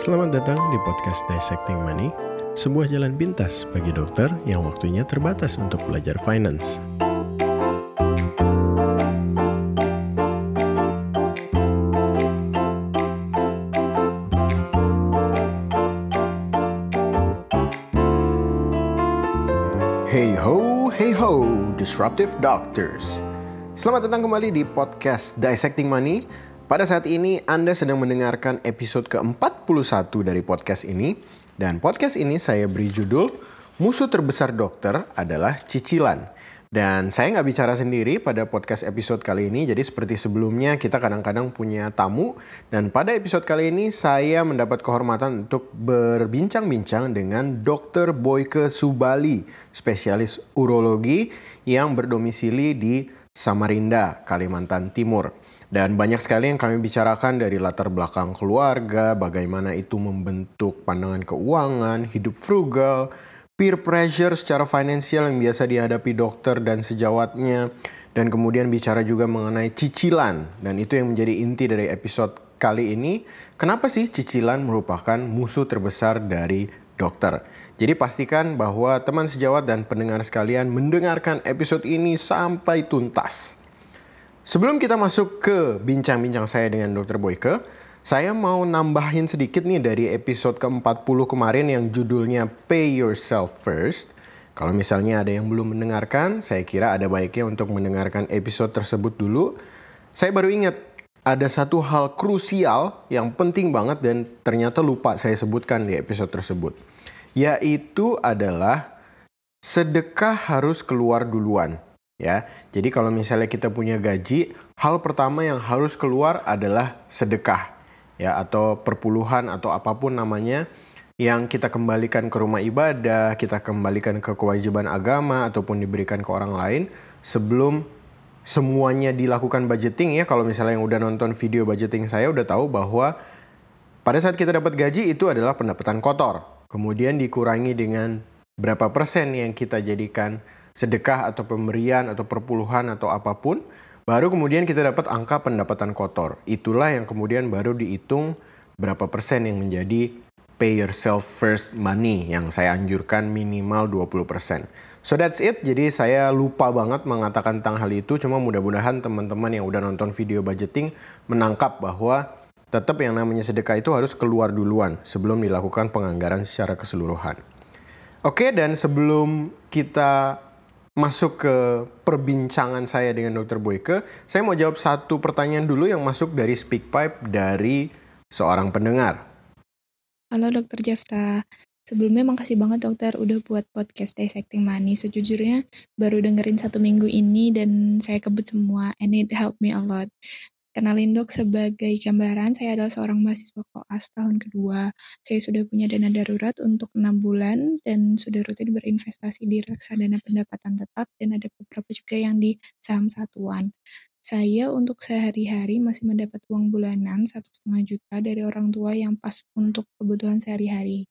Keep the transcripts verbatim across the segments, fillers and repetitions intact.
Selamat datang di podcast Dissecting Money, sebuah jalan pintas bagi dokter yang waktunya terbatas untuk belajar finance. Hey ho, hey ho, disruptive doctors. Selamat datang kembali di podcast Dissecting Money. Pada saat ini Anda sedang mendengarkan episode ke empat puluh satu dari podcast ini. Dan podcast ini saya beri judul Musuh Terbesar Dokter adalah Cicilan. Dan saya nggak bicara sendiri pada podcast episode kali ini. Jadi seperti sebelumnya kita kadang-kadang punya tamu. Dan pada episode kali ini saya mendapat kehormatan untuk berbincang-bincang dengan dokter Boyke Subali, spesialis urologi yang berdomisili di Samarinda, Kalimantan Timur. Dan banyak sekali yang kami bicarakan dari latar belakang keluarga, bagaimana itu membentuk pandangan keuangan, hidup frugal, peer pressure secara finansial yang biasa dihadapi dokter dan sejawatnya. Dan kemudian bicara juga mengenai cicilan. Dan itu yang menjadi inti dari episode kali ini. Kenapa sih cicilan merupakan musuh terbesar dari dokter? Jadi pastikan bahwa teman sejawat dan pendengar sekalian mendengarkan episode ini sampai tuntas. Sebelum kita masuk ke bincang-bincang saya dengan dokter Boyke, saya mau nambahin sedikit nih dari episode ke empat puluh kemarin yang judulnya Pay Yourself First. Kalau misalnya ada yang belum mendengarkan, saya kira ada baiknya untuk mendengarkan episode tersebut dulu. Saya baru ingat, ada satu hal krusial yang penting banget dan ternyata lupa saya sebutkan di episode tersebut. Yaitu adalah sedekah harus keluar duluan. Ya, jadi kalau misalnya kita punya gaji, hal pertama yang harus keluar adalah sedekah, ya, atau perpuluhan atau apapun namanya yang kita kembalikan ke rumah ibadah, kita kembalikan ke kewajiban agama ataupun diberikan ke orang lain sebelum semuanya dilakukan budgeting. Ya, kalau misalnya yang udah nonton video budgeting saya udah tahu bahwa pada saat kita dapat gaji itu adalah pendapatan kotor, kemudian dikurangi dengan berapa persen yang kita jadikan sedekah atau pemberian atau perpuluhan atau apapun, baru kemudian kita dapat angka pendapatan kotor. Itulah yang kemudian baru dihitung berapa persen yang menjadi pay yourself first money yang saya anjurkan minimal dua puluh persen. So that's it. Jadi saya lupa banget mengatakan tentang hal itu, cuma mudah-mudahan teman-teman yang udah nonton video budgeting menangkap bahwa tetap yang namanya sedekah itu harus keluar duluan sebelum dilakukan penganggaran secara keseluruhan. Oke, dan sebelum kita masuk ke perbincangan saya dengan dokter Boyke, saya mau jawab satu pertanyaan dulu yang masuk dari SpeakPipe dari seorang pendengar. Halo dokter Jefta, sebelumnya makasih banget dokter udah buat podcast Dissecting Money. Sejujurnya baru dengerin satu minggu ini dan saya kebut semua and it helped me a lot. Kenalin dok, sebagai gambaran saya adalah seorang mahasiswa koas tahun kedua. Saya sudah punya dana darurat untuk enam bulan dan sudah rutin berinvestasi di reksadana pendapatan tetap dan ada beberapa juga yang di saham satuan. Saya untuk sehari-hari masih mendapat uang bulanan satu setengah juta dari orang tua yang pas untuk kebutuhan sehari-hari.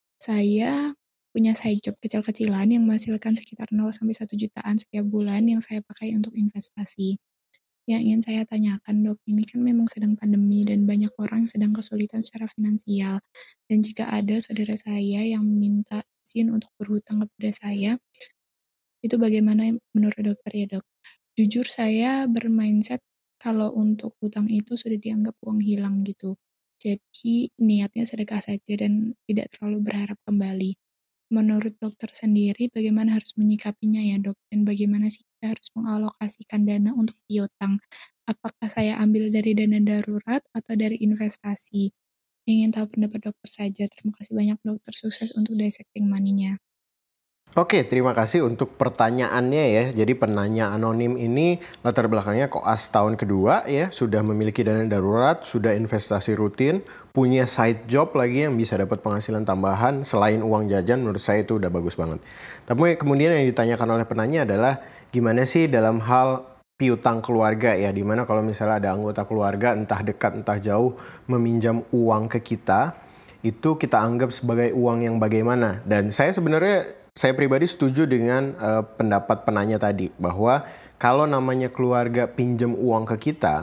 Saya punya side job kecil-kecilan yang menghasilkan sekitar nol sampai satu jutaan setiap bulan yang saya pakai untuk investasi. Yang ingin saya tanyakan dok, ini kan memang sedang pandemi dan banyak orang sedang kesulitan secara finansial. Dan jika ada saudara saya yang meminta izin untuk berhutang kepada saya, itu bagaimana menurut dokter ya dok? Jujur saya bermindset kalau untuk hutang itu sudah dianggap uang hilang gitu. Jadi niatnya sedekah saja dan tidak terlalu berharap kembali. Menurut dokter sendiri, bagaimana harus menyikapinya ya dok? Dan bagaimana sih kita harus mengalokasikan dana untuk piutang? Apakah saya ambil dari dana darurat atau dari investasi? Ingin tahu pendapat dokter saja. Terima kasih banyak dokter, sukses untuk dissecting money-nya. Oke, terima kasih untuk pertanyaannya ya. Jadi penanya anonim ini latar belakangnya koas tahun kedua ya, sudah memiliki dana darurat, sudah investasi rutin, punya side job lagi yang bisa dapat penghasilan tambahan selain uang jajan. Menurut saya itu udah bagus banget. Tapi kemudian yang ditanyakan oleh penanya adalah gimana sih dalam hal piutang keluarga ya, dimana kalau misalnya ada anggota keluarga entah dekat entah jauh meminjam uang ke kita, itu kita anggap sebagai uang yang bagaimana. Dan saya sebenarnya Saya pribadi setuju dengan uh, pendapat penanya tadi bahwa kalau namanya keluarga pinjam uang ke kita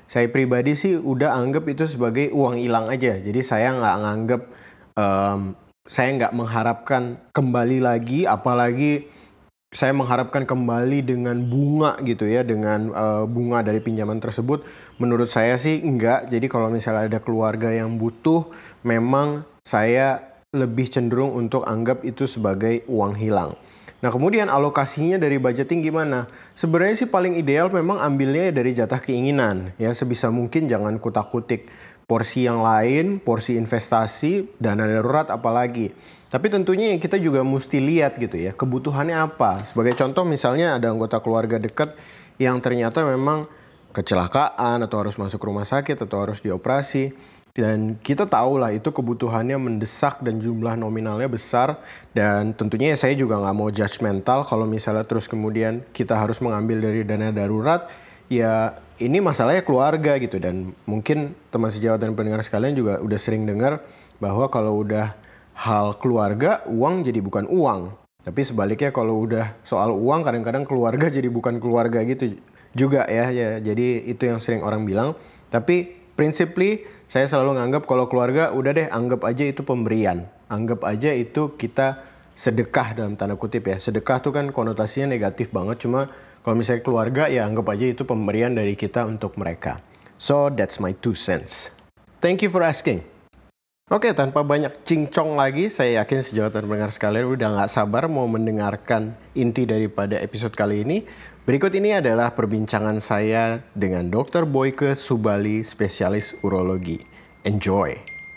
Saya pribadi sih udah anggap itu sebagai uang hilang aja. Jadi saya nggak nganggap, um, saya nggak mengharapkan kembali lagi, apalagi saya mengharapkan kembali dengan bunga gitu ya, dengan uh, bunga dari pinjaman tersebut. Menurut saya sih enggak. Jadi kalau misalnya ada keluarga yang butuh, memang saya lebih cenderung untuk anggap itu sebagai uang hilang. Nah kemudian alokasinya dari budgeting gimana? Sebenarnya sih paling ideal memang ambilnya dari jatah keinginan ya, sebisa mungkin jangan kutak-kutik porsi yang lain, porsi investasi, dana darurat apalagi. Tapi tentunya kita juga mesti lihat gitu ya, kebutuhannya apa. Sebagai contoh misalnya ada anggota keluarga dekat yang ternyata memang kecelakaan atau harus masuk rumah sakit atau harus dioperasi. Dan kita tahu lah itu kebutuhannya mendesak dan jumlah nominalnya besar. Dan tentunya saya juga nggak mau judgmental kalau misalnya terus kemudian kita harus mengambil dari dana darurat. Ya ini masalahnya keluarga gitu. Dan mungkin teman sejawat dan pendengar sekalian juga udah sering dengar bahwa kalau udah hal keluarga, uang jadi bukan uang. Tapi sebaliknya kalau udah soal uang kadang-kadang keluarga jadi bukan keluarga gitu juga ya. Ya jadi itu yang sering orang bilang. Tapi principally saya selalu nganggap kalau keluarga udah deh anggap aja itu pemberian. Anggap aja itu kita sedekah dalam tanda kutip ya. Sedekah tuh kan konotasinya negatif banget. Cuma kalau misalnya keluarga ya anggap aja itu pemberian dari kita untuk mereka. So that's my two cents. Thank you for asking. Oke, tanpa banyak cincong lagi, saya yakin sejawat dan pendengar sekalian udah gak sabar mau mendengarkan inti daripada episode kali ini. Berikut ini adalah perbincangan saya dengan dokter Boyke Subali, spesialis urologi. Enjoy!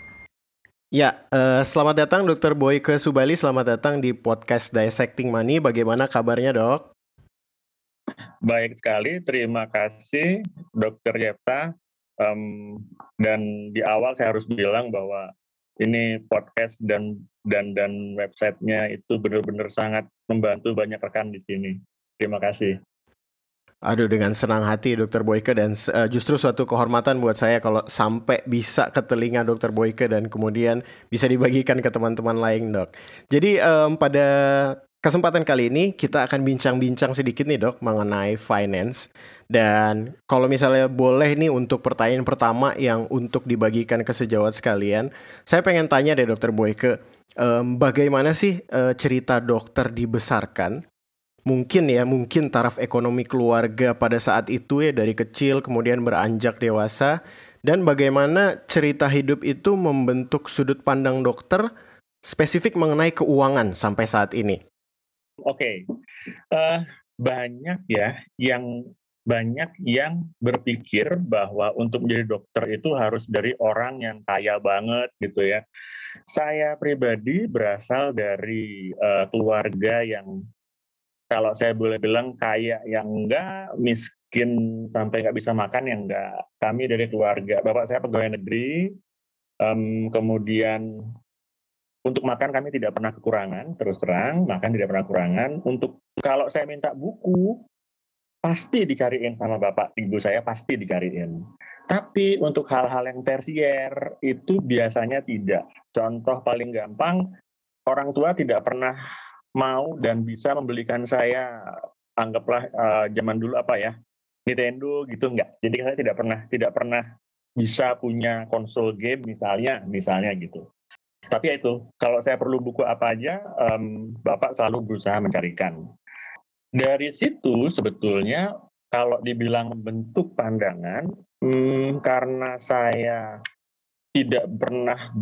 Ya, uh, selamat datang dokter Boyke Subali, selamat datang di podcast Dissecting Money. Bagaimana kabarnya dok? Baik sekali, terima kasih dokter Jefta. Um, dan di awal saya harus bilang bahwa ini podcast dan dan dan websitenya itu benar-benar sangat membantu banyak rekan di sini. Terima kasih. Aduh, dengan senang hati dokter Boyke, dan uh, justru suatu kehormatan buat saya kalau sampai bisa ke telinga dokter Boyke dan kemudian bisa dibagikan ke teman-teman lain dok. Jadi um, pada kesempatan kali ini kita akan bincang-bincang sedikit nih dok mengenai finance. Dan kalau misalnya boleh nih untuk pertanyaan pertama yang untuk dibagikan ke sejawat sekalian, saya pengen tanya deh dokter Boyke, um, bagaimana sih uh, cerita dokter dibesarkan? Mungkin ya, mungkin taraf ekonomi keluarga pada saat itu ya dari kecil kemudian beranjak dewasa. Dan bagaimana cerita hidup itu membentuk sudut pandang dokter spesifik mengenai keuangan sampai saat ini. Oke, okay. uh, banyak ya yang banyak yang berpikir bahwa untuk menjadi dokter itu harus dari orang yang kaya banget gitu ya. Saya pribadi berasal dari uh, keluarga yang kalau saya boleh bilang kaya yang enggak, miskin sampai nggak bisa makan yang enggak. Kami dari keluarga, bapak saya pegawai negeri, um, kemudian untuk makan kami tidak pernah kekurangan, terus terang, makan tidak pernah kekurangan. Untuk kalau saya minta buku, pasti dicariin sama bapak, ibu saya pasti dicariin. Tapi untuk hal-hal yang tersier, itu biasanya tidak. Contoh paling gampang, orang tua tidak pernah mau dan bisa membelikan saya, anggaplah uh, zaman dulu apa ya, Nintendo gitu, enggak. Jadi saya tidak pernah tidak pernah bisa punya konsol game misalnya, misalnya gitu. Tapi ya itu, kalau saya perlu buku apa aja, um, bapak selalu berusaha mencarikan. Dari situ sebetulnya kalau dibilang membentuk pandangan, hmm, karena saya tidak pernah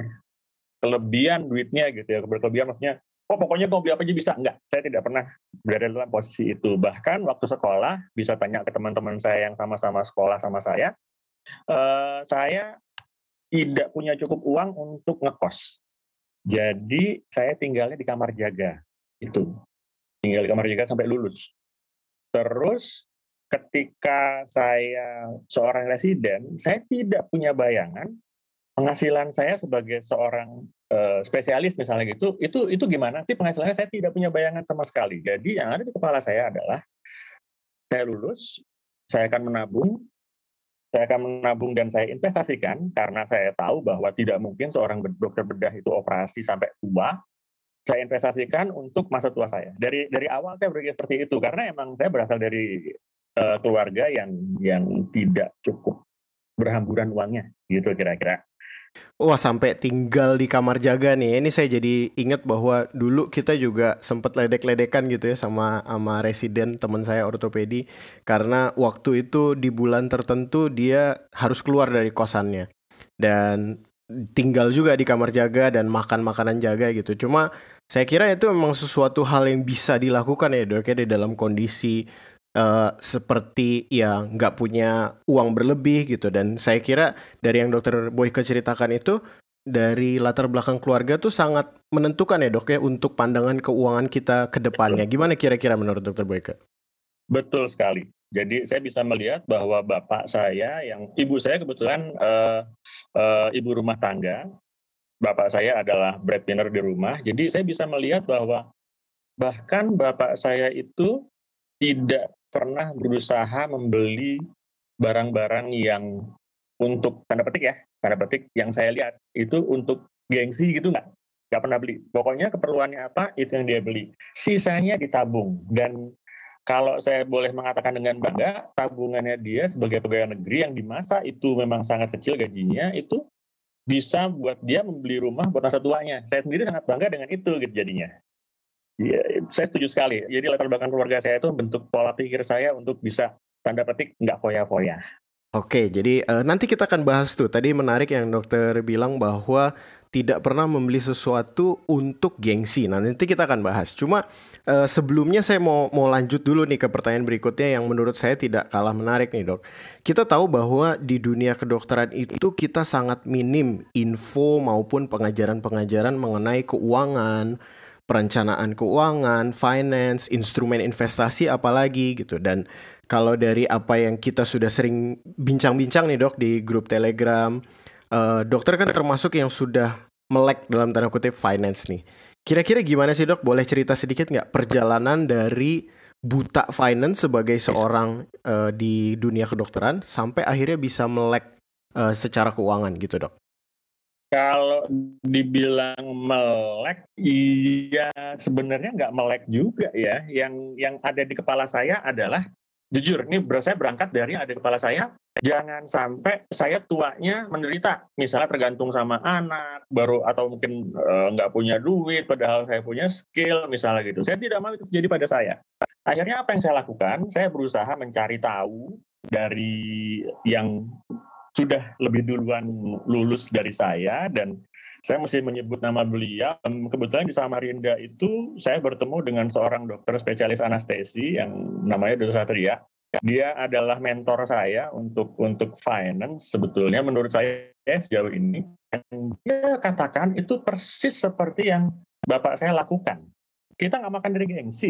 berkelebihan duitnya gitu ya, berkelebihan maksudnya oh pokoknya mau beli apa aja bisa, enggak, saya tidak pernah berada dalam posisi itu. Bahkan waktu sekolah, bisa tanya ke teman-teman saya yang sama-sama sekolah sama saya, uh, saya tidak punya cukup uang untuk ngekos. Jadi saya tinggalnya di kamar jaga, itu. Tinggal di kamar jaga sampai lulus. Terus ketika saya seorang residen, saya tidak punya bayangan penghasilan saya sebagai seorang uh, spesialis misalnya gitu, itu itu gimana sih penghasilannya? Saya tidak punya bayangan sama sekali. Jadi yang ada di kepala saya adalah saya lulus, saya akan menabung, saya akan menabung dan saya investasikan karena saya tahu bahwa tidak mungkin seorang dokter bedah itu operasi sampai tua. Saya investasikan untuk masa tua saya. Dari dari awal saya berpikir seperti itu karena emang saya berasal dari uh, keluarga yang yang tidak cukup berhamburan uangnya, gitu kira-kira. Wah, sampai tinggal di kamar jaga nih. Ini saya jadi ingat bahwa dulu kita juga sempat ledek-ledekan gitu ya sama sama residen teman saya ortopedi, karena waktu itu di bulan tertentu dia harus keluar dari kosannya dan tinggal juga di kamar jaga dan makan makanan jaga gitu. Cuma saya kira itu memang sesuatu hal yang bisa dilakukan ya dok ya di dalam kondisi eh, seperti ya nggak punya uang berlebih gitu. Dan saya kira dari yang dokter Boyke ceritakan itu, dari latar belakang keluarga tuh sangat menentukan ya dok ya untuk pandangan keuangan kita ke depannya. Gimana kira-kira menurut dokter Boyke? Betul sekali. Jadi saya bisa melihat bahwa bapak saya, yang ibu saya kebetulan eh, eh, ibu rumah tangga, bapak saya adalah breadwinner di rumah. Jadi saya bisa melihat bahwa bahkan bapak saya itu tidak pernah berusaha membeli barang-barang yang untuk tanda petik ya, tanda petik yang saya lihat itu untuk gengsi gitu nggak, nggak pernah beli. Pokoknya keperluannya apa itu yang dia beli. Sisanya ditabung. Dan kalau saya boleh mengatakan dengan bangga, tabungannya dia sebagai pegawai negeri yang di masa itu memang sangat kecil gajinya, itu bisa buat dia membeli rumah buat masa tuanya. Saya sendiri sangat bangga dengan itu gitu jadinya. Iya, saya setuju sekali. Jadi latar belakang keluarga saya itu bentuk pola pikir saya untuk bisa tanda petik nggak foya-foya. Oke, jadi uh, nanti kita akan bahas tuh. Tadi menarik yang dokter bilang bahwa tidak pernah membeli sesuatu untuk gengsi. Nah, nanti kita akan bahas. Cuma uh, sebelumnya saya mau mau lanjut dulu nih ke pertanyaan berikutnya yang menurut saya tidak kalah menarik nih, Dok. Kita tahu bahwa di dunia kedokteran itu kita sangat minim info maupun pengajaran-pengajaran mengenai keuangan, perencanaan keuangan, finance, instrumen investasi apalagi gitu. Dan kalau dari apa yang kita sudah sering bincang-bincang nih dok di grup Telegram, uh, dokter kan termasuk yang sudah melek dalam tanda kutip finance nih. Kira-kira gimana sih dok? Boleh cerita sedikit nggak perjalanan dari buta finance sebagai seorang uh, di dunia kedokteran sampai akhirnya bisa melek uh, secara keuangan gitu dok? Kalau dibilang melek, iya sebenarnya nggak melek juga ya. Yang yang ada di kepala saya adalah, jujur, ini saya berangkat dari yang ada di kepala saya, jangan sampai saya tuanya menderita. Misalnya tergantung sama anak, baru atau mungkin uh, nggak punya duit, padahal saya punya skill, misalnya gitu. Saya tidak mau itu terjadi pada saya. Akhirnya apa yang saya lakukan? Saya berusaha mencari tahu dari yang sudah lebih duluan lulus dari saya, dan saya mesti menyebut nama beliau. Kebetulan di Samarinda itu saya bertemu dengan seorang dokter spesialis anestesi yang namanya Dokter Satria. Dia adalah mentor saya untuk untuk finance sebetulnya menurut saya sejauh ini. Dan dia katakan itu persis seperti yang bapak saya lakukan. Kita nggak makan dari gengsi.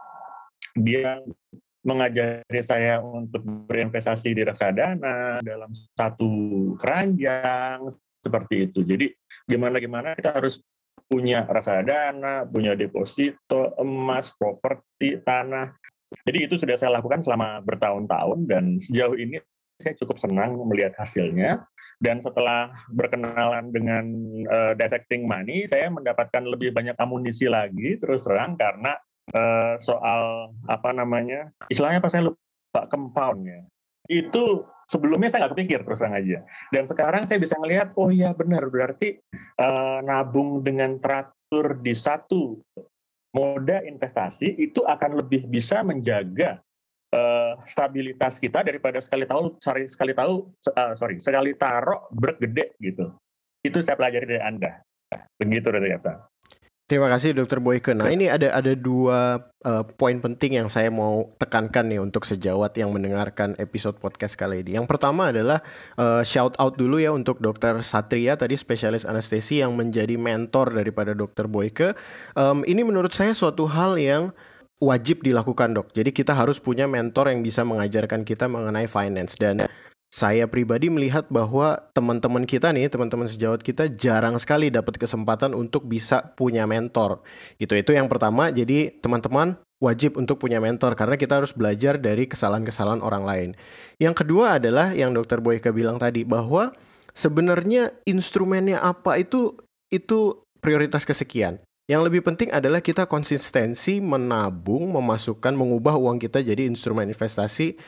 Dia mengajari saya untuk berinvestasi di reksadana dalam satu keranjang seperti itu. Jadi gimana-gimana kita harus punya reksadana, punya deposito, emas, properti, tanah. Jadi itu sudah saya lakukan selama bertahun-tahun dan sejauh ini saya cukup senang melihat hasilnya. Dan setelah berkenalan dengan uh, Dissecting Money, saya mendapatkan lebih banyak amunisi lagi terus terang karena Uh, soal apa namanya, istilahnya apa saya lupa, compound ya. Itu sebelumnya saya nggak kepikir terus terang aja. Dan sekarang saya bisa melihat, oh iya benar, berarti uh, nabung dengan teratur di satu moda investasi itu akan lebih bisa menjaga uh, stabilitas kita daripada sekali tahu sorry, sekali tahu uh, sorry sekali taruh bergede gitu. Itu saya pelajari dari Anda. Begitu ternyata. Terima kasih Dokter Boyke. Nah ini ada ada dua uh, poin penting yang saya mau tekankan nih untuk sejawat yang mendengarkan episode podcast kali ini. Yang pertama adalah uh, shout out dulu ya untuk Dokter Satria tadi spesialis anestesi yang menjadi mentor daripada Dokter Boyke. Um, ini menurut saya suatu hal yang wajib dilakukan dok. Jadi kita harus punya mentor yang bisa mengajarkan kita mengenai finance. Dan saya pribadi melihat bahwa teman-teman kita nih, teman-teman sejawat kita jarang sekali dapat kesempatan untuk bisa punya mentor. Gitu. Itu yang pertama. Jadi teman-teman wajib untuk punya mentor karena kita harus belajar dari kesalahan-kesalahan orang lain. Yang kedua adalah yang Dokter Boyke bilang tadi bahwa sebenarnya instrumennya apa itu itu prioritas kesekian. Yang lebih penting adalah kita konsistensi menabung, memasukkan, mengubah uang kita jadi instrumen investasi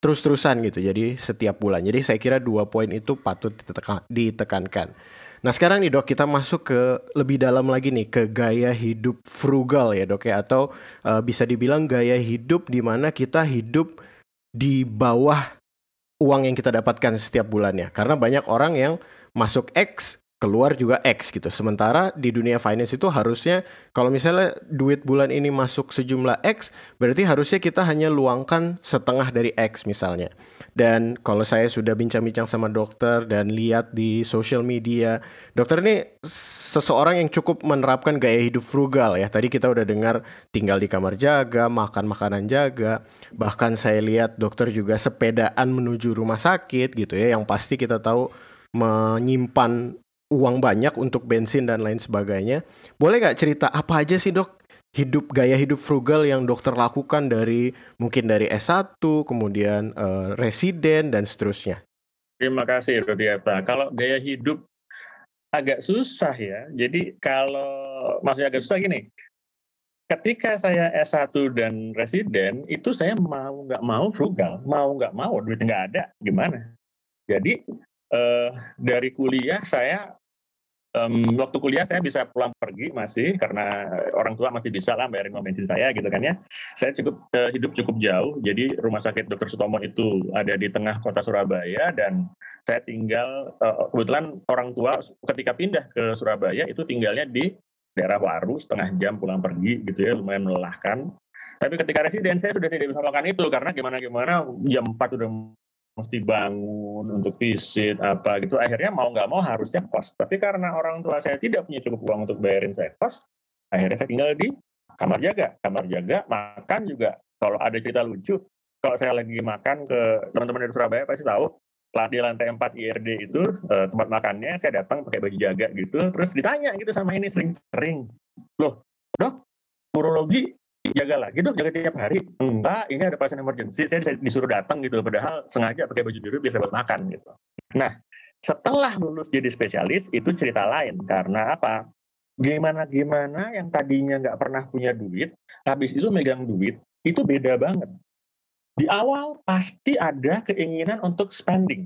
terus-terusan gitu. Jadi setiap bulan. Jadi saya kira dua poin itu patut diteka- ditekankan. Nah sekarang nih dok, kita masuk ke lebih dalam lagi nih ke gaya hidup frugal ya dok ya, atau uh, bisa dibilang gaya hidup di mana kita hidup di bawah uang yang kita dapatkan setiap bulannya. Karena banyak orang yang masuk X, keluar juga X gitu. Sementara di dunia finance itu harusnya kalau misalnya duit bulan ini masuk sejumlah X, berarti harusnya kita hanya luangkan setengah dari X misalnya. Dan kalau saya sudah bincang-bincang sama dokter dan lihat di social media, dokter ini seseorang yang cukup menerapkan gaya hidup frugal ya. Tadi kita udah dengar tinggal di kamar jaga, makan makanan jaga. Bahkan saya lihat dokter juga sepedaan menuju rumah sakit gitu ya, yang pasti kita tahu menyimpan uang banyak untuk bensin dan lain sebagainya. Boleh nggak cerita apa aja sih dok hidup gaya hidup frugal yang dokter lakukan dari mungkin dari S satu, kemudian uh, residen dan seterusnya? Terima kasih Rudiata. Kalau gaya hidup agak susah ya. Jadi kalau maksudnya agak susah gini. Ketika saya S satu dan residen, itu saya mau nggak mau frugal, mau nggak mau duit nggak ada, gimana? Jadi eh, dari kuliah saya Um, waktu kuliah saya bisa pulang pergi masih karena orang tua masih bisa lah bayarin uang bensin saya gitu kan ya. Saya cukup uh, hidup cukup jauh. Jadi rumah sakit dokter Sutomo itu ada di tengah kota Surabaya dan saya tinggal uh, kebetulan orang tua ketika pindah ke Surabaya itu tinggalnya di daerah Waru, setengah jam pulang pergi gitu ya, lumayan melelahkan. Tapi ketika residen saya sudah tidak bisa melakukan itu karena gimana-gimana jam empat udah mesti bangun untuk visit apa gitu, akhirnya mau nggak mau harusnya kos. Tapi karena orang tua saya tidak punya cukup uang untuk bayarin saya kos, akhirnya saya tinggal di kamar jaga. Kamar jaga, makan juga. Kalau ada cerita lucu, kalau saya lagi makan ke teman-teman dari Surabaya pasti tahu, di lantai empat I R D itu tempat makannya, saya datang pakai baju jaga gitu, terus ditanya gitu sama ini sering-sering, loh dok, urologi jaga lagi dok, jaga tiap hari? Enggak, ini ada pasien emergency, saya disuruh datang gitu, padahal sengaja pakai baju biru biasa buat makan gitu. Nah, setelah lulus jadi spesialis itu cerita lain, karena apa? Gimana-gimana yang tadinya nggak pernah punya duit, habis itu megang duit, itu beda banget. Di awal pasti ada keinginan untuk spending,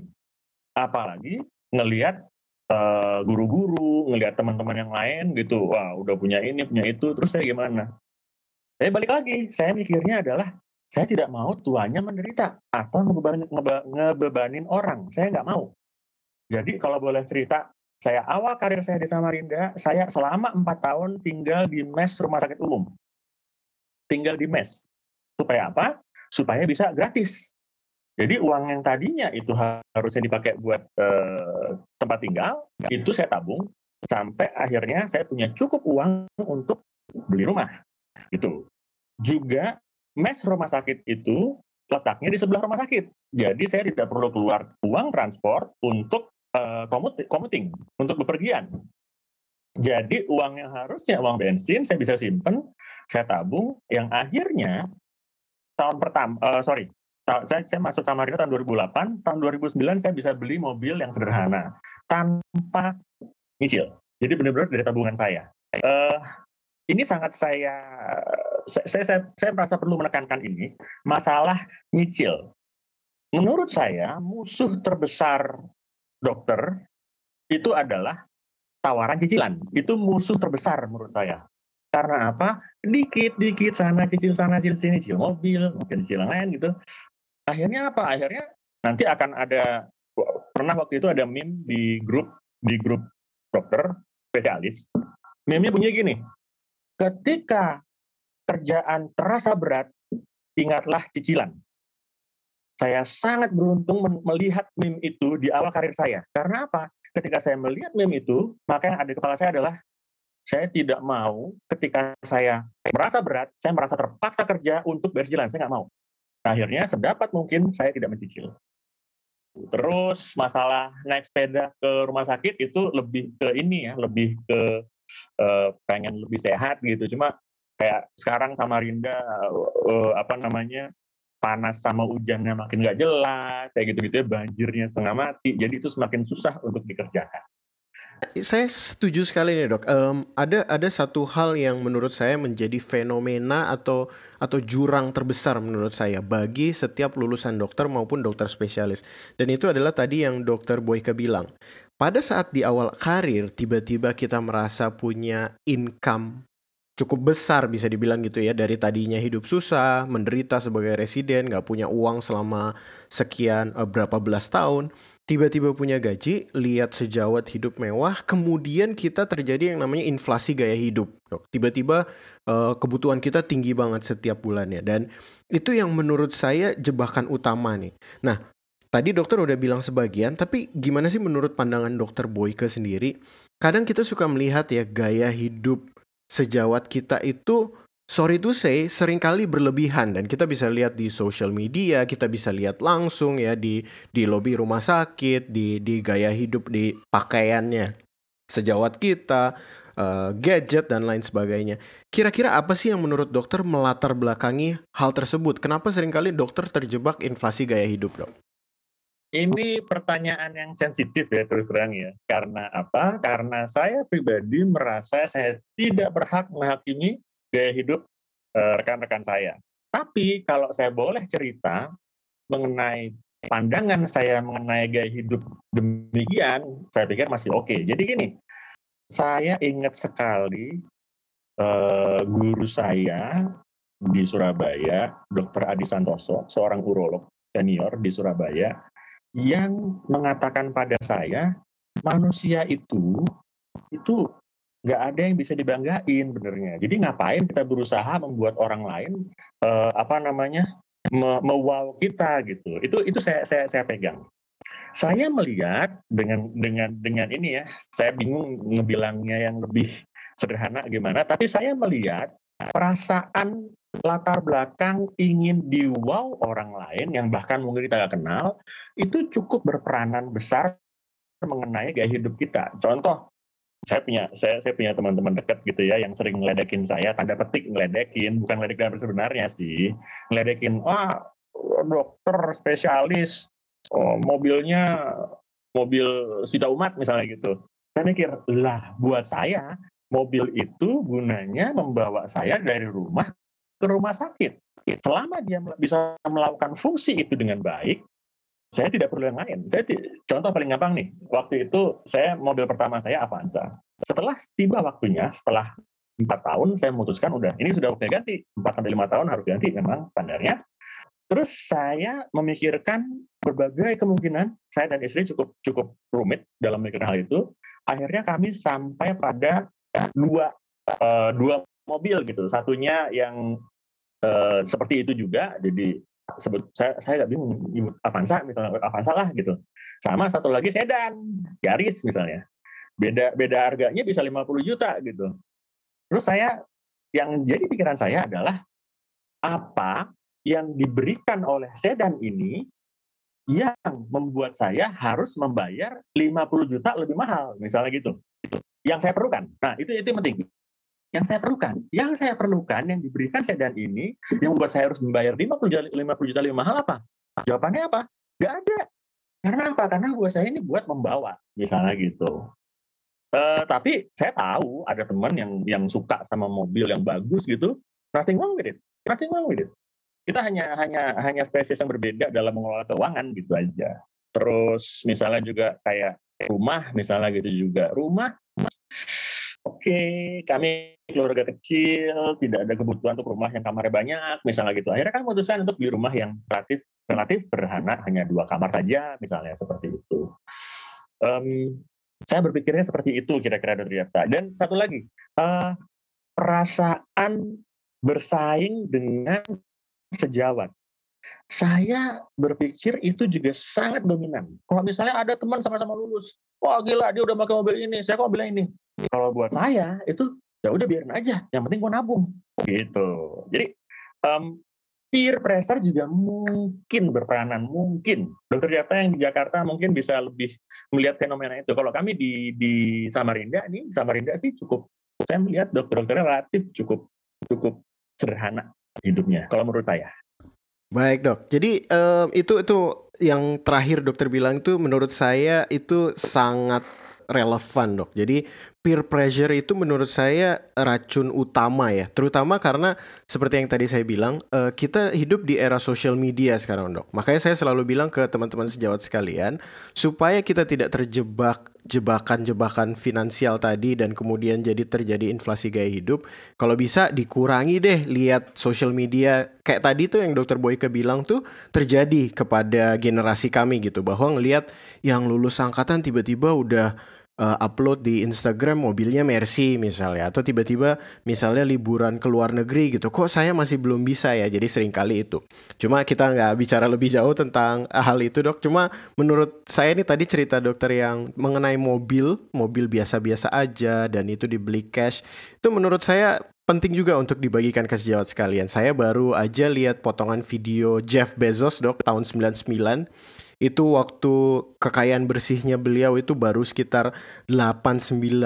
apalagi ngelihat uh, guru-guru, ngelihat teman-teman yang lain gitu, wah udah punya ini, punya itu, terus saya gimana? Saya balik lagi, saya mikirnya adalah saya tidak mau tuanya menderita atau ngebebanin, ngebebanin orang. Saya nggak mau. Jadi kalau boleh cerita, saya awal karir saya di Samarinda, saya selama empat tahun tinggal di mes rumah sakit umum. Tinggal di mes. Supaya apa? Supaya bisa gratis. Jadi uang yang tadinya itu harusnya dipakai buat eh, tempat tinggal, itu saya tabung sampai akhirnya saya punya cukup uang untuk beli rumah. Gitu. Juga mes rumah sakit itu letaknya di sebelah rumah sakit. Jadi saya tidak perlu keluar uang transport untuk uh, commuting, untuk bepergian. Jadi uang yang harusnya uang bensin saya bisa simpen, saya tabung, yang akhirnya tahun pertama, uh, sorry, saya, saya masuk Samarinda tahun dua ribu delapan, tahun dua ribu sembilan saya bisa beli mobil yang sederhana, tanpa nyicil. Jadi benar-benar dari tabungan saya. Uh, ini sangat saya saya, saya saya merasa perlu menekankan ini, masalah nyicil. Menurut saya musuh terbesar dokter itu adalah tawaran cicilan. Itu musuh terbesar menurut saya. Karena apa? Dikit-dikit sana cicil sana cicil sini, cicil mobil, mungkin cicil yang lain gitu. Akhirnya apa? Akhirnya nanti akan ada, pernah waktu itu ada meme di grup di grup dokter spesialis. Meme-nya bunyi gini. Ketika kerjaan terasa berat, ingatlah cicilan. Saya sangat beruntung melihat meme itu di awal karir saya. Karena apa? Ketika saya melihat meme itu, maka yang ada di kepala saya adalah, saya tidak mau ketika saya merasa berat, saya merasa terpaksa kerja untuk bayar cicilan. Saya nggak mau. Akhirnya sedapat mungkin saya tidak mencicil. Terus masalah naik sepeda ke rumah sakit itu lebih ke ini ya, lebih ke uh, pengen lebih sehat gitu. Cuma kayak sekarang Samarinda uh, apa namanya panas sama hujannya makin nggak jelas kayak gitu-gitu ya, banjirnya setengah mati, jadi itu semakin susah untuk dikerjakan. Saya setuju sekali nih dok. Em, ada ada satu hal yang menurut saya menjadi fenomena atau atau jurang terbesar menurut saya bagi setiap lulusan dokter maupun dokter spesialis. Dan itu adalah tadi yang dokter Boyke bilang. Pada saat di awal karir tiba-tiba kita merasa punya income cukup besar bisa dibilang gitu ya, dari tadinya hidup susah, menderita sebagai residen, nggak punya uang selama sekian eh, berapa belas tahun, tiba-tiba punya gaji, lihat sejawat hidup mewah, kemudian kita terjadi yang namanya inflasi gaya hidup. Dok. Tiba-tiba eh, kebutuhan kita tinggi banget setiap bulannya, dan itu yang menurut saya jebakan utama nih. Nah, tadi dokter udah bilang sebagian, tapi gimana sih menurut pandangan dokter Boyke sendiri? Kadang kita suka melihat ya gaya hidup sejawat kita itu, sorry to say, seringkali berlebihan, dan kita bisa lihat di social media, kita bisa lihat langsung ya di di lobi rumah sakit, di di gaya hidup, di pakaiannya sejawat kita, eh, gadget dan lain sebagainya. Kira-kira apa sih yang menurut dokter melatar belakangi hal tersebut? Kenapa seringkali dokter terjebak inflasi gaya hidup, dok? Ini pertanyaan yang sensitif ya terus terang ya. Karena apa? Karena saya pribadi merasa saya tidak berhak menghakimi gaya hidup eh, rekan-rekan saya. Tapi kalau saya boleh cerita mengenai pandangan saya mengenai gaya hidup demikian, saya pikir masih oke. Jadi gini, saya ingat sekali eh, guru saya di Surabaya, dokter Adi Santoso, seorang urolog senior di Surabaya, yang mengatakan pada saya, manusia itu itu nggak ada yang bisa dibanggain benernya. Jadi ngapain kita berusaha membuat orang lain eh, apa namanya me- mewow kita gitu. Itu itu saya saya saya pegang. Saya melihat dengan dengan dengan ini ya, saya bingung ngebilangnya yang lebih sederhana gimana, tapi saya melihat perasaan latar belakang ingin di-wow orang lain yang bahkan mungkin kita nggak kenal, itu cukup berperanan besar mengenai gaya hidup kita. Contoh, saya punya saya, saya punya teman-teman dekat gitu ya yang sering ngeledekin saya, tanda petik ngeledekin, bukan ngeledek dalam sebenarnya sih, ngeledekin, wah dokter spesialis, oh, mobilnya mobil Sita Umat misalnya gitu. Saya mikir, lah buat saya mobil itu gunanya membawa saya dari rumah ke rumah sakit. Selama dia bisa melakukan fungsi itu dengan baik, saya tidak perlu yang lain. Saya contoh paling gampang nih, waktu itu saya mobil pertama saya Avanza. Setelah tiba waktunya, setelah empat tahun saya memutuskan udah ini sudah waktunya ganti, empat sampai lima tahun harus ganti memang standarnya. Terus saya memikirkan berbagai kemungkinan, saya dan istri cukup cukup rumit dalam memikirkan hal itu. Akhirnya kami sampai pada dua uh, dua mobil gitu. Satunya yang uh, seperti itu juga, jadi sebut saya saya nggak bingung nyebut Avanza misalnya Avanza lah gitu. Sama satu lagi sedan, Yaris misalnya. Beda beda harganya bisa lima puluh juta gitu. Terus saya yang jadi pikiran saya adalah apa yang diberikan oleh sedan ini yang membuat saya harus membayar lima puluh juta lebih mahal, misalnya gitu. Yang saya perlukan. Nah, itu itu yang penting. Yang saya perlukan, yang saya perlukan yang diberikan sedan ini yang membuat saya harus membayar lima puluh juta lebih mahal apa? Jawabannya apa? Nggak ada. Karena apa? Karena buat saya ini buat membawa, misalnya gitu. Uh, tapi saya tahu ada teman yang yang suka sama mobil yang bagus gitu. Nothing wrong with it. Nothing wrong with it. Kita hanya hanya hanya spesies yang berbeda dalam mengelola keuangan gitu aja. Terus misalnya juga kayak rumah misalnya gitu juga. Rumah, oke, okay, kami keluarga kecil, tidak ada kebutuhan untuk rumah yang kamarnya banyak, misalnya gitu. Akhirnya kan memutuskan untuk beli rumah yang relatif relatif sederhana, hanya dua kamar saja, misalnya seperti itu. Um, saya berpikirnya seperti itu kira-kira dari data. Dan satu lagi, uh, perasaan bersaing dengan sejawat. Saya berpikir itu juga sangat dominan. Kalau misalnya ada teman sama-sama lulus, wah gila dia udah pakai mobil ini, saya kok bilang ini. Kalau buat saya itu ya udah biarin aja, yang penting gue nabung. Gitu. Jadi um, peer pressure juga mungkin berperanan, mungkin. Dokter Jata yang di Jakarta mungkin bisa lebih melihat fenomena itu. Kalau kami di di Samarinda nih, Samarinda sih cukup, saya melihat dokter-dokternya relatif cukup cukup sederhana hidupnya kalau menurut saya. Baik dok, jadi um, itu itu yang terakhir dokter bilang itu menurut saya itu sangat relevan dok. Jadi peer pressure itu menurut saya racun utama ya. Terutama karena seperti yang tadi saya bilang, uh, kita hidup di era social media sekarang dok. Makanya saya selalu bilang ke teman-teman sejawat sekalian, supaya kita tidak terjebak jebakan-jebakan finansial tadi dan kemudian jadi terjadi inflasi gaya hidup. Kalau bisa dikurangi deh lihat social media kayak tadi tuh yang dokter Boyke bilang tuh terjadi kepada generasi kami gitu, bahwa ngelihat yang lulus angkatan tiba-tiba udah uh, upload di Instagram mobilnya Mercy misalnya, atau tiba-tiba misalnya liburan ke luar negeri gitu, kok saya masih belum bisa ya. Jadi sering kali itu. Cuma kita nggak bicara lebih jauh tentang hal itu dok. Cuma menurut saya ini tadi cerita dokter yang mengenai mobil, mobil biasa-biasa aja dan itu dibeli cash, itu menurut saya penting juga untuk dibagikan ke sejawat sekalian. Saya baru aja lihat potongan video Jeff Bezos dok tahun sembilan puluh sembilan. Itu waktu kekayaan bersihnya beliau itu baru sekitar delapan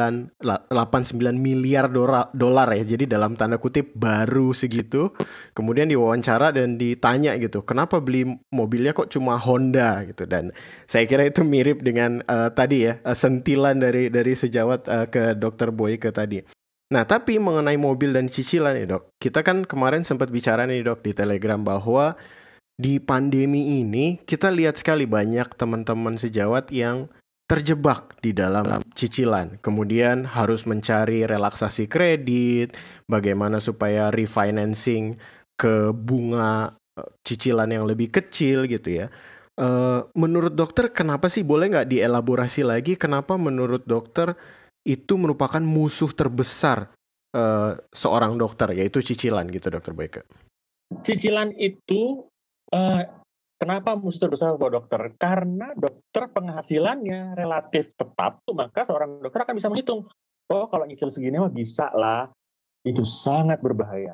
puluh sembilan miliar dolar ya. Jadi dalam tanda kutip baru segitu. Kemudian diwawancara dan ditanya gitu, kenapa beli mobilnya kok cuma Honda gitu. Dan saya kira itu mirip dengan uh, tadi ya, uh, sentilan dari dari sejawat uh, ke dokter Boyke tadi. Nah, tapi mengenai mobil dan cicilan ya dok, kita kan kemarin sempat bicara nih dok di Telegram bahwa di pandemi ini kita lihat sekali banyak teman-teman sejawat yang terjebak di dalam cicilan. Kemudian harus mencari relaksasi kredit, bagaimana supaya refinancing ke bunga cicilan yang lebih kecil gitu ya. Uh, menurut dokter kenapa sih, boleh nggak dielaborasi lagi kenapa menurut dokter itu merupakan musuh terbesar uh, seorang dokter, yaitu cicilan gitu dokter Boyke? Cicilan itu Uh, kenapa musuh terbesar buat dokter? Karena dokter penghasilannya relatif tetap, tuh maka seorang dokter akan bisa menghitung, oh kalau nyicil segini mah bisa lah. Itu sangat berbahaya.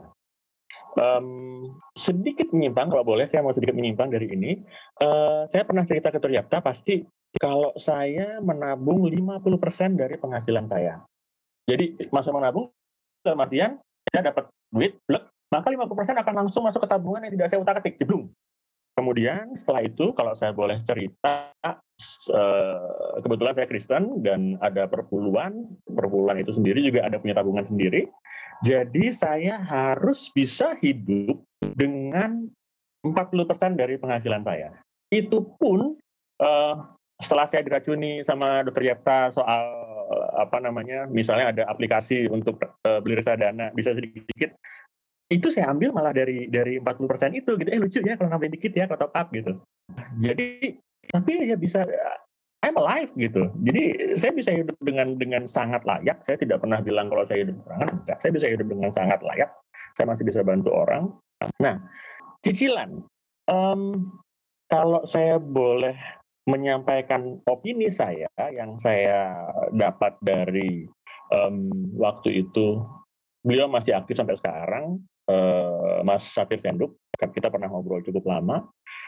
Um, sedikit menyimpang, kalau boleh saya mau sedikit menyimpang dari ini. Uh, saya pernah cerita ke dokter Yapta, pasti kalau saya menabung lima puluh persen dari penghasilan saya. Jadi masa menabung, dalam artian saya dapat duit, blek, maka lima puluh persen akan langsung masuk ke tabungan yang tidak saya utak-atik, jeblung. Kemudian setelah itu kalau saya boleh cerita, kebetulan saya Kristen dan ada perpuluhan, perpuluhan itu sendiri juga ada punya tabungan sendiri. Jadi saya harus bisa hidup dengan empat puluh persen dari penghasilan saya. Itu pun setelah saya diracuni sama dokter Yapta soal apa namanya, misalnya ada aplikasi untuk beli reksadana bisa sedikit-sedikit, itu saya ambil malah dari dari empat puluh persen itu gitu. Eh lucu ya kalau nambahin dikit ya, kalau top up gitu. Jadi tapi ya bisa, I'm alive gitu. Jadi saya bisa hidup dengan dengan sangat layak. Saya tidak pernah bilang kalau saya hidup kekurangan, enggak. Saya bisa hidup dengan sangat layak. Saya masih bisa bantu orang. Nah, cicilan. Um, kalau saya boleh menyampaikan opini saya yang saya dapat dari um, waktu itu, beliau masih aktif sampai sekarang, Uh, Mas Safir Senduk, kita pernah ngobrol cukup lama.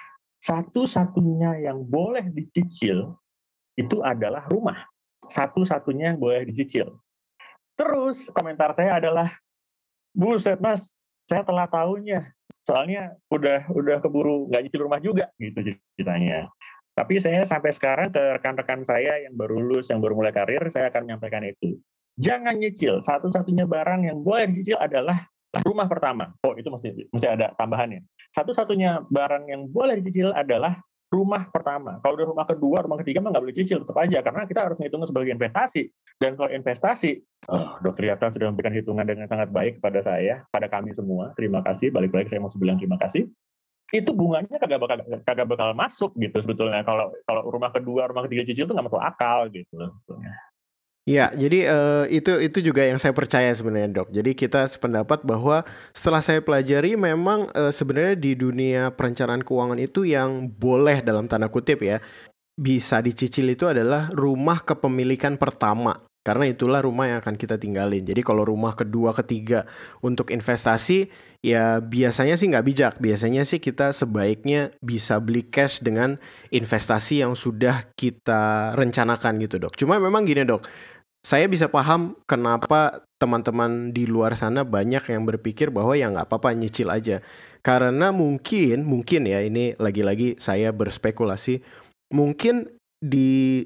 Satu-satunya yang boleh dicicil itu adalah rumah. Satu-satunya yang boleh dicicil. Terus komentar saya adalah, buset mas, saya telah tahunya. Soalnya udah udah keburu nggak nyicil rumah juga gitu ceritanya. Tapi saya sampai sekarang ke rekan-rekan saya yang baru lulus, yang baru mulai karir, saya akan menyampaikan itu. Jangan nyicil. Satu-satunya barang yang boleh dicicil adalah rumah pertama. Oh, itu mesti, mesti ada tambahannya. Satu-satunya barang yang boleh dicicil adalah rumah pertama. Kalau udah rumah kedua, rumah ketiga mah nggak boleh cicil, tetap aja. Karena kita harus ngitungnya sebagai investasi. Dan kalau investasi, oh, dokter Yapta sudah memberikan hitungan dengan sangat baik kepada saya, pada kami semua. Terima kasih. Balik-balik saya mau bilang terima kasih. Itu bunganya kagak bakal, kagak bakal masuk gitu sebetulnya. Kalau kalau rumah kedua, rumah ketiga cicil itu nggak masuk akal gitu sebetulnya. Ya, jadi uh, itu itu juga yang saya percaya sebenarnya dok. Jadi kita sependapat bahwa setelah saya pelajari memang uh, sebenarnya di dunia perencanaan keuangan itu yang boleh dalam tanda kutip ya bisa dicicil itu adalah rumah kepemilikan pertama. Karena itulah rumah yang akan kita tinggalin. Jadi kalau rumah kedua, ketiga untuk investasi ya biasanya sih nggak bijak. Biasanya sih kita sebaiknya bisa beli cash dengan investasi yang sudah kita rencanakan gitu dok. Cuma memang gini dok, saya bisa paham kenapa teman-teman di luar sana banyak yang berpikir bahwa ya nggak apa-apa nyicil aja. Karena mungkin, mungkin ya ini lagi-lagi saya berspekulasi, mungkin di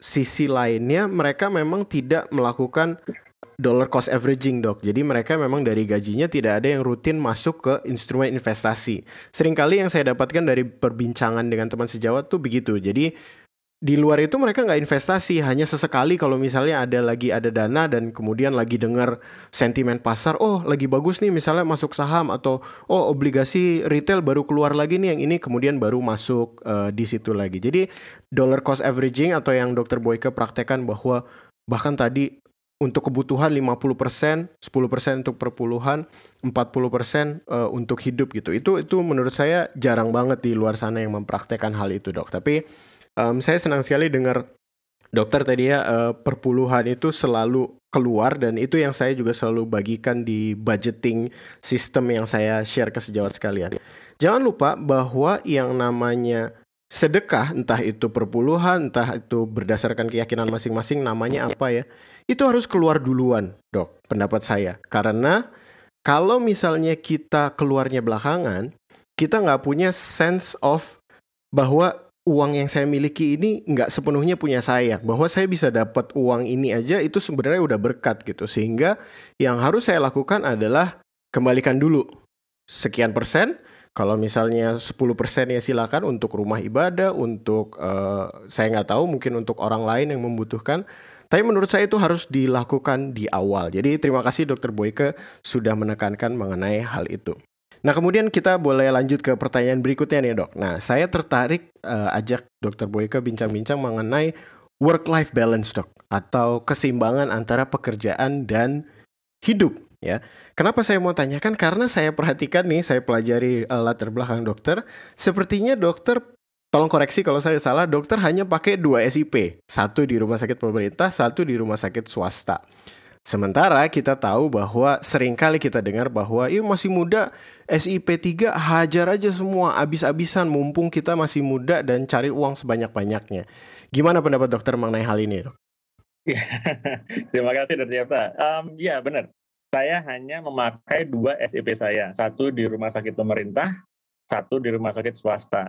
sisi lainnya mereka memang tidak melakukan dollar cost averaging, Dok. Jadi mereka memang dari gajinya tidak ada yang rutin masuk ke instrumen investasi. Seringkali yang saya dapatkan dari perbincangan dengan teman sejawat tuh begitu. Jadi di luar itu mereka nggak investasi, hanya sesekali kalau misalnya ada lagi ada dana dan kemudian lagi dengar sentimen pasar, oh lagi bagus nih misalnya masuk saham, atau oh obligasi retail baru keluar lagi nih yang ini, kemudian baru masuk uh, di situ lagi. Jadi dollar cost averaging atau yang dokter Boyke praktekkan bahwa bahkan tadi untuk kebutuhan lima puluh persen, sepuluh persen untuk perpuluhan, empat puluh persen uh, untuk hidup gitu. Itu itu menurut saya jarang banget di luar sana yang mempraktekkan hal itu, Dok. Tapi Um, saya senang sekali dengar dokter tadi ya, uh, perpuluhan itu selalu keluar, dan itu yang saya juga selalu bagikan di budgeting sistem yang saya share ke sejawat sekalian. Jangan lupa bahwa yang namanya sedekah, entah itu perpuluhan, entah itu berdasarkan keyakinan masing-masing namanya apa ya, itu harus keluar duluan, Dok, pendapat saya. Karena kalau misalnya kita keluarnya belakangan, kita nggak punya sense of bahwa uang yang saya miliki ini nggak sepenuhnya punya saya, bahwa saya bisa dapat uang ini aja itu sebenarnya udah berkat gitu. Sehingga yang harus saya lakukan adalah kembalikan dulu sekian persen. Kalau misalnya sepuluh persen ya silakan untuk rumah ibadah, untuk uh, saya nggak tahu mungkin untuk orang lain yang membutuhkan. Tapi menurut saya itu harus dilakukan di awal. Jadi terima kasih dokter Boyke sudah menekankan mengenai hal itu. Nah kemudian kita boleh lanjut ke pertanyaan berikutnya nih, Dok. Nah saya tertarik uh, ajak dokter Boyke bincang-bincang mengenai work-life balance, Dok, atau keseimbangan antara pekerjaan dan hidup ya. Kenapa saya mau tanyakan? Karena saya perhatikan nih, saya pelajari uh, latar belakang dokter. Sepertinya dokter, tolong koreksi kalau saya salah, dokter hanya pakai dua S I P. Satu di rumah sakit pemerintah, satu di rumah sakit swasta. Sementara kita tahu bahwa seringkali kita dengar bahwa iya masih muda, S I P tiga hajar aja semua, abis-abisan mumpung kita masih muda dan cari uang sebanyak-banyaknya. Gimana pendapat dokter mengenai hal ini, Dok? Ya, terima kasih Dokter Jefta. Um, ya benar, saya hanya memakai dua S I P saya, satu di rumah sakit pemerintah, satu di rumah sakit swasta.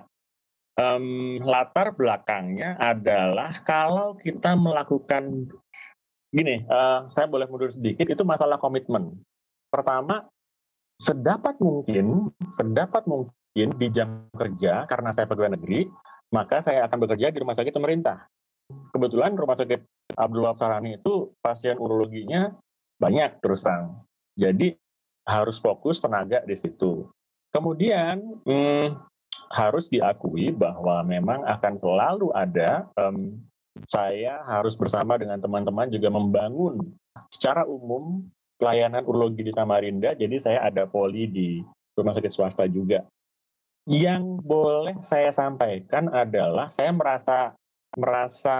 Um, latar belakangnya adalah kalau kita melakukan Gini, uh, saya boleh mundur sedikit, itu masalah komitmen. Pertama, sedapat mungkin, sedapat mungkin di jam kerja, karena saya pegawai negeri, maka saya akan bekerja di rumah sakit pemerintah. Kebetulan rumah sakit Abdul Wahab Sahrani itu pasien urologinya banyak terus terang. Jadi harus fokus tenaga di situ. Kemudian hmm, harus diakui bahwa memang akan selalu ada um, saya harus bersama dengan teman-teman juga membangun secara umum pelayanan urologi di Samarinda, jadi saya ada poli di rumah sakit swasta juga. Yang boleh saya sampaikan adalah saya merasa merasa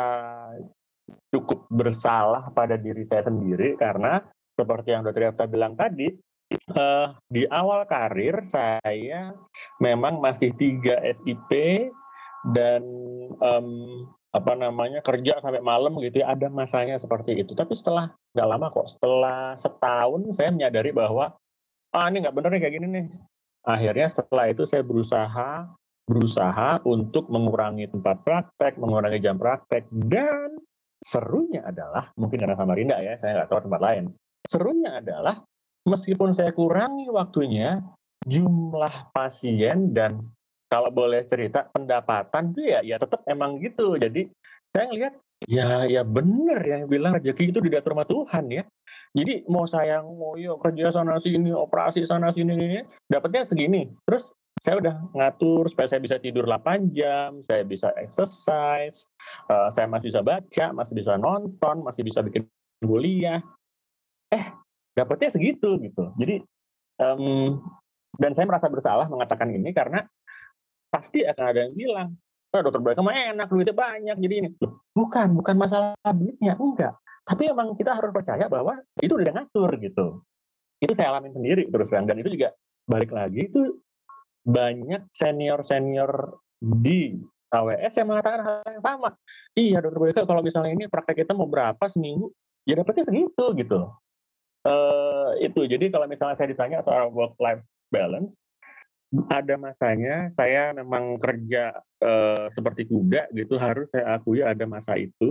cukup bersalah pada diri saya sendiri karena seperti yang Dokter Jefta bilang tadi, uh, di awal karir saya memang masih tiga S I P dan um, apa namanya kerja sampai malam gitu ya, ada masanya seperti itu. Tapi setelah nggak lama kok, setelah setahun saya menyadari bahwa ah ini nggak bener nih kayak gini nih. Akhirnya setelah itu saya berusaha berusaha untuk mengurangi tempat praktek, mengurangi jam praktek, dan serunya adalah mungkin karena Samarinda ya, saya nggak tahu tempat lain. Serunya adalah meskipun saya kurangi waktunya, jumlah pasien dan kalau boleh cerita pendapatan tuh ya ya tetap emang gitu. Jadi saya ngelihat ya ya bener yang bilang rezeki itu diatur sama Tuhan ya. Jadi mau saya ngoyo kerja sana sini, operasi sana sini ini dapatnya segini. Terus saya udah ngatur supaya saya bisa tidur delapan jam, saya bisa exercise, uh, saya masih bisa baca, masih bisa nonton, masih bisa bikin kuliah. Eh, dapatnya segitu gitu. Jadi um, dan saya merasa bersalah mengatakan ini karena pasti akan ada yang bilang, oh, dokter Boyke mah enak, duitnya banyak, jadi ini. Bukan, bukan masalah duitnya, enggak. Tapi emang kita harus percaya bahwa itu udah ngatur gitu. Itu saya alamin sendiri terus terang, dan itu juga balik lagi itu banyak senior-senior di K W S yang mengatakan hal yang sama. Iya dokter Boyke, kalau misalnya ini praktek kita mau berapa seminggu, ya dapetnya segitu gitu. Uh, itu, jadi kalau misalnya saya ditanya soal work-life balance, ada masanya saya memang kerja uh, seperti kuda gitu, harus saya akui ada masa itu.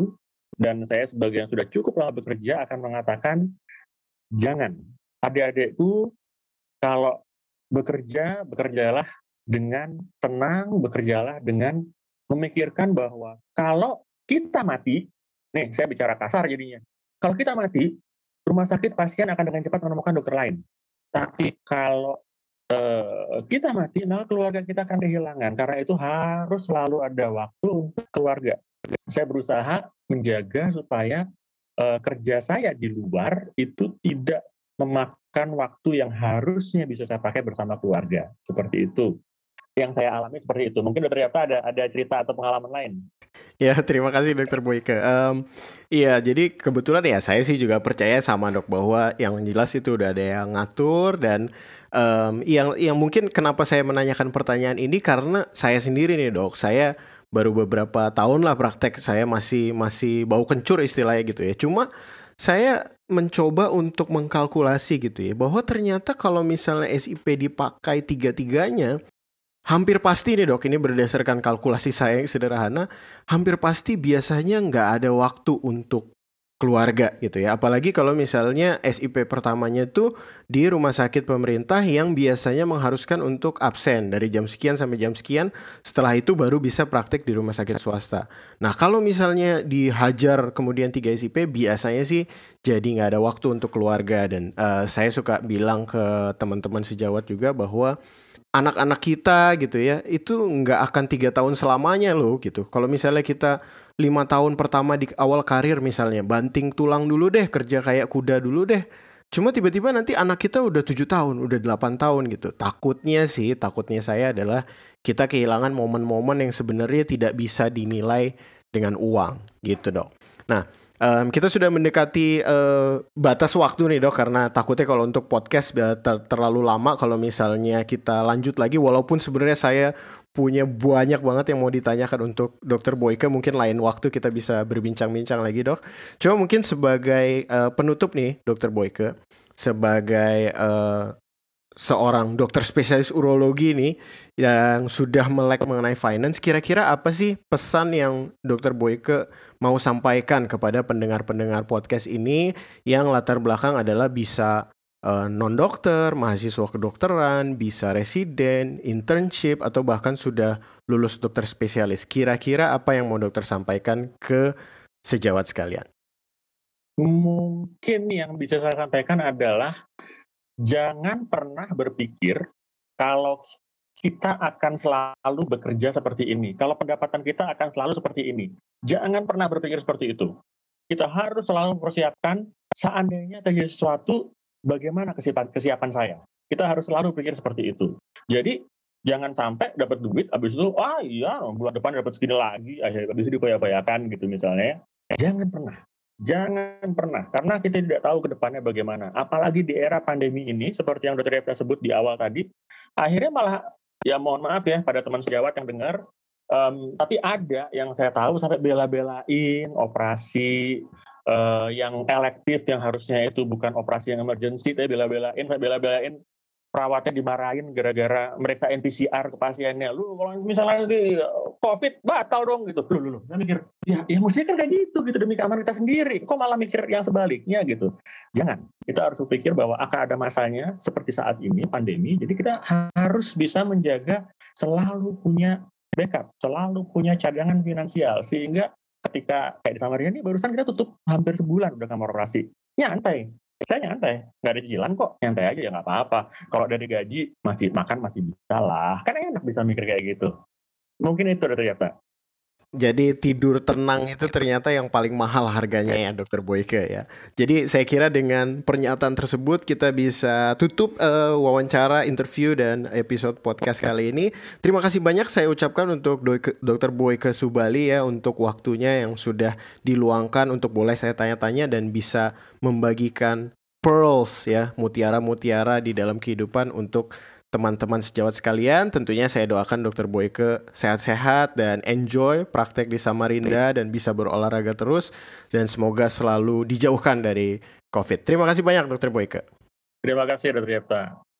Dan saya sebagai yang sudah cukup lama bekerja akan mengatakan, jangan. Adik-adikku, kalau bekerja, bekerjalah dengan tenang, bekerjalah dengan memikirkan bahwa kalau kita mati, nih saya bicara kasar jadinya, kalau kita mati, rumah sakit pasien akan dengan cepat menemukan dokter lain. Tapi kalau uh, kita mati, maka keluarga kita akan kehilangan. Karena itu harus selalu ada waktu untuk keluarga. Saya berusaha menjaga supaya uh, kerja saya di luar itu tidak memakan waktu yang harusnya bisa saya pakai bersama keluarga. Seperti itu. Yang saya alami seperti itu. Mungkin Dokter Yata ada ada cerita atau pengalaman lain. Ya, terima kasih Dokter Boyke. Um, iya, jadi kebetulan ya saya sih juga percaya sama Dok bahwa yang jelas itu udah ada yang ngatur dan um, yang yang mungkin kenapa saya menanyakan pertanyaan ini karena saya sendiri nih Dok, saya baru beberapa tahun lah praktek, saya masih masih bau kencur istilahnya gitu ya. Cuma saya mencoba untuk mengkalkulasi gitu ya bahwa ternyata kalau misalnya S I P dipakai tiga-tiganya, hampir pasti nih Dok, ini berdasarkan kalkulasi saya yang sederhana, hampir pasti biasanya nggak ada waktu untuk keluarga gitu ya. Apalagi kalau misalnya S I P pertamanya tuh di rumah sakit pemerintah yang biasanya mengharuskan untuk absen dari jam sekian sampai jam sekian, setelah itu baru bisa praktek di rumah sakit swasta. Nah kalau misalnya dihajar kemudian tiga S I P, biasanya sih jadi nggak ada waktu untuk keluarga. Dan uh, saya suka bilang ke teman-teman sejawat juga bahwa anak-anak kita gitu ya, itu nggak akan tiga tahun selamanya loh gitu. Kalau misalnya kita lima tahun pertama di awal karir misalnya, banting tulang dulu deh, kerja kayak kuda dulu deh. Cuma tiba-tiba nanti anak kita udah tujuh tahun, udah delapan tahun gitu. Takutnya sih, takutnya saya adalah kita kehilangan momen-momen yang sebenarnya tidak bisa dinilai dengan uang gitu Dok. Nah, Um, kita sudah mendekati uh, batas waktu nih Dok, karena takutnya kalau untuk podcast ter- terlalu lama kalau misalnya kita lanjut lagi, walaupun sebenarnya saya punya banyak banget yang mau ditanyakan untuk Dokter Boyke, mungkin lain waktu kita bisa berbincang-bincang lagi Dok. Cuma mungkin sebagai uh, penutup nih Dokter Boyke, sebagai uh, seorang dokter spesialis urologi nih yang sudah melek mengenai finance, kira-kira apa sih pesan yang Dokter Boyke mau sampaikan kepada pendengar-pendengar podcast ini yang latar belakang adalah bisa uh, non-dokter, mahasiswa kedokteran, bisa residen, internship, atau bahkan sudah lulus dokter spesialis. Kira-kira apa yang mau dokter sampaikan ke sejawat sekalian? Mungkin yang bisa saya sampaikan adalah jangan pernah berpikir kalau kita akan selalu bekerja seperti ini. Kalau pendapatan kita akan selalu seperti ini. Jangan pernah berpikir seperti itu. Kita harus selalu mempersiapkan seandainya terjadi sesuatu, bagaimana kesiapan, kesiapan saya. Kita harus selalu pikir seperti itu. Jadi, jangan sampai dapat duit, habis itu, ah iya, bulan depan dapat segini lagi, habis itu dikoyak-koyakan gitu misalnya. Jangan pernah. Jangan pernah, karena kita tidak tahu ke depannya bagaimana. Apalagi di era pandemi ini, seperti yang Dokter Yefta sebut di awal tadi, akhirnya malah, ya mohon maaf ya pada teman sejawat yang dengar, um, tapi ada yang saya tahu sampai bela-belain operasi uh, yang elektif, yang harusnya itu bukan operasi yang emergency, tapi bela-belain, sampai bela-belain perawatnya dimarahin gara-gara meriksa N P C R ke pasiennya. Lu kalau misalnya di COVID batal dong gitu. Lu, lu, lu. Saya mikir, ya, ya mestinya kan kayak gitu, gitu demi keamanan kita sendiri. Kok malah mikir yang sebaliknya gitu? Jangan. Kita harus berpikir bahwa akan ada masanya seperti saat ini pandemi. Jadi kita harus bisa menjaga selalu punya backup, selalu punya cadangan finansial sehingga ketika kayak di Samarinda ini barusan kita tutup hampir sebulan udah kamar operasi. Nyantai. Saya nyantai, nggak ada cicilan kok, nyantai aja ya nggak apa-apa. Kalau dari gaji masih makan masih bisa lah, kan enak bisa mikir kayak gitu. Mungkin itu udah ternyata. Jadi tidur tenang itu ternyata yang paling mahal harganya ya Dokter Boyke ya. Jadi saya kira dengan pernyataan tersebut kita bisa tutup uh, wawancara, interview dan episode podcast kali ini. Terima kasih banyak saya ucapkan untuk Dokter Boyke Subali ya untuk waktunya yang sudah diluangkan untuk boleh saya tanya-tanya dan bisa membagikan pearls ya, mutiara-mutiara di dalam kehidupan untuk teman-teman sejawat sekalian. Tentunya saya doakan Dokter Boyke sehat-sehat dan enjoy praktek di Samarinda dan bisa berolahraga terus dan semoga selalu dijauhkan dari COVID. Terima kasih banyak Dokter Boyke. Terima kasih Dokter Yefta.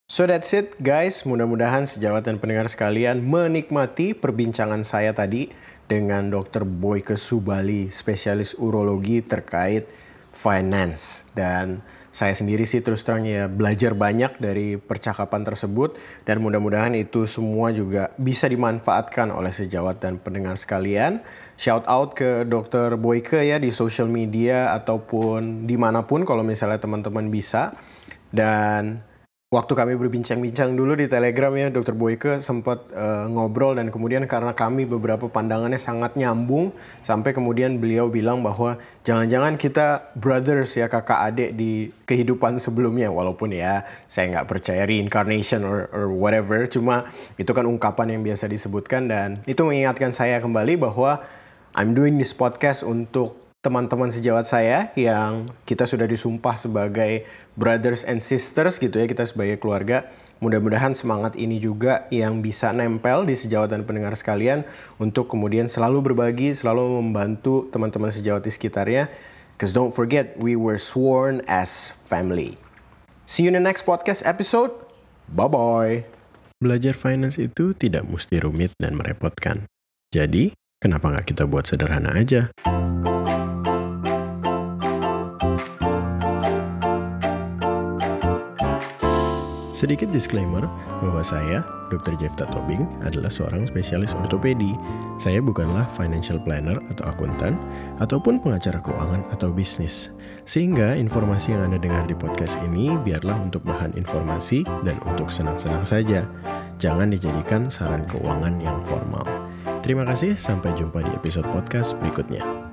So that's it guys, mudah-mudahan sejawat dan pendengar sekalian menikmati perbincangan saya tadi dengan dokter Boyke Subali, spesialis urologi terkait finance. Dan saya sendiri sih terus terang ya belajar banyak dari percakapan tersebut dan mudah-mudahan itu semua juga bisa dimanfaatkan oleh sejawat dan pendengar sekalian. Shout out ke dokter Boyke ya di social media ataupun dimanapun kalau misalnya teman-teman bisa. Dan waktu kami berbincang-bincang dulu di Telegram ya, dokter Boyke sempat uh, ngobrol dan kemudian karena kami beberapa pandangannya sangat nyambung sampai kemudian beliau bilang bahwa jangan-jangan kita brothers ya, kakak adik di kehidupan sebelumnya, walaupun ya saya nggak percaya reincarnation or, or whatever, cuma itu kan ungkapan yang biasa disebutkan dan itu mengingatkan saya kembali bahwa I'm doing this podcast untuk teman-teman sejawat saya yang kita sudah disumpah sebagai brothers and sisters gitu ya, kita sebagai keluarga. Mudah-mudahan semangat ini juga yang bisa nempel di sejawat dan pendengar sekalian untuk kemudian selalu berbagi, selalu membantu teman-teman sejawat di sekitarnya. Because don't forget, we were sworn as family. See you in the next podcast episode. Bye-bye. Belajar finance itu tidak mesti rumit dan merepotkan. Jadi, kenapa nggak kita buat sederhana aja? Sedikit disclaimer bahwa saya, dokter Jefta Tobing, adalah seorang spesialis ortopedi. Saya bukanlah financial planner atau akuntan, ataupun pengacara keuangan atau bisnis. Sehingga informasi yang Anda dengar di podcast ini biarlah untuk bahan informasi dan untuk senang-senang saja. Jangan dijadikan saran keuangan yang formal. Terima kasih, sampai jumpa di episode podcast berikutnya.